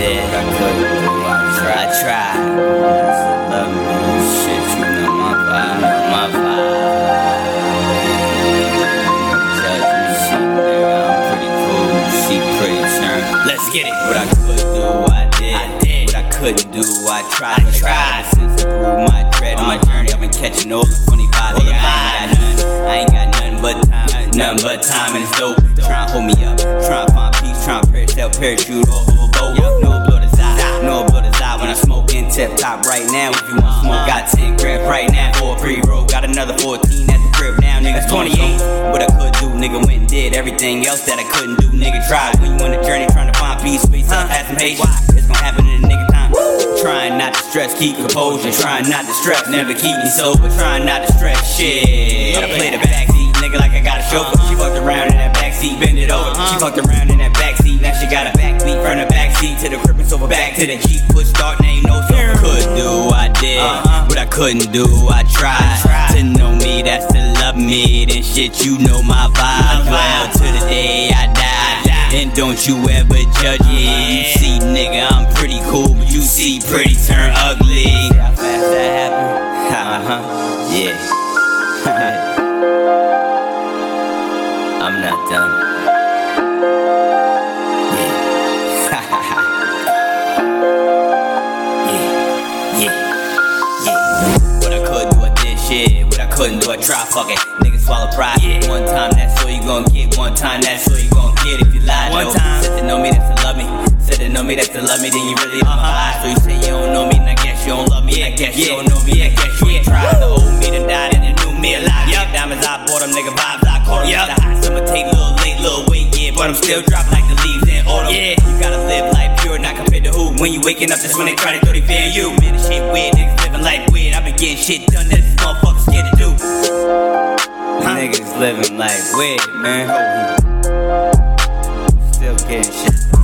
I couldn't do, I tried. Love me, shit, you know my vibe, Judge me, she nigga, I'm pretty cool, she pretty turned. Let's get it. What I could do, I did. What I couldn't do, I tried. Since I grew my dread on my journey, I've been catching all the funny vibes. I ain't got nothing but time, and it's dope. Tryna hold me up, tryna find peace, tryna parachute off of a boat. No blow this eye when I smoke in tip top right now. If you want smoke, got 10 grams right now for a pre-roll. Got another 14 at the crib now, niggas 28. What I could do, nigga went and did everything else that I couldn't do. Nigga tried when you on the journey trying to find peace, space up, have some patience. It's gonna happen in a nigga time. Trying not to stress, keep composure. Trying not to stress, never keep me sober. Trying not to stress, shit. I play the backseat, nigga, like I got a chauffeur. She fucked around in that backseat, bend it over. She fucked around in that backseat, now she got a backbeat from the backseat to the crib and sober back to the Jeep. Push start, ain't no so. Could do, I did. What I couldn't do, I tried. To know me, that's to love me. Then shit, you know my vibe. Well, to the day I die. And don't you ever judge it. You see, nigga, I'm pretty cool, but you see pretty turn ugly. See how fast that happened? Yeah. I'm not done. What I could do, I did shit. What I couldn't do, I tried. Fuck it. Niggas swallow pride. One time, that's all you gon' get. One time, that's all you gon' get if you lie. One time, said to know me, that's to love me. Said to know me, that's to love me. Then you really on my life. So you say you don't know me, and I guess you don't love me. I guess you don't know me, I guess you ain't tried. The old me done died and the new me alive. Diamonds, I bought them, nigga vibes, I caught them. The hot summer take little late, little weight, but I'm still dropping like the leaves in autumn. You gotta live life pure, not compared to who. When you waking up, that's when they try to throw they fear you. Man, this shit weird, niggas living life weird. I been getting shit done that this motherfucker scared to do. Niggas living life weird, man. Still getting shit.